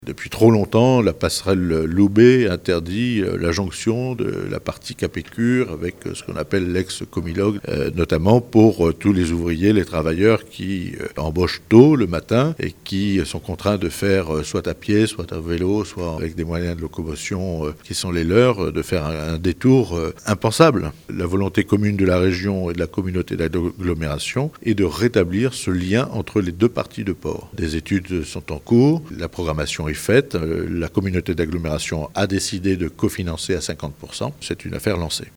Depuis trop longtemps, la passerelle Loubet interdit la jonction de la partie Capécure avec ce qu'on appelle l'ex-Comilog, notamment pour tous les ouvriers, les travailleurs qui embauchent tôt le matin et qui sont contraints de faire soit à pied, soit à vélo, soit avec des moyens de locomotion qui sont les leurs, de faire un détour impensable. La volonté commune de la région et de la communauté d'agglomération est de rétablir ce lien entre les deux parties de port. Des études sont en cours, la programmation est faite, la communauté d'agglomération a décidé de cofinancer à 50%. C'est une affaire lancée.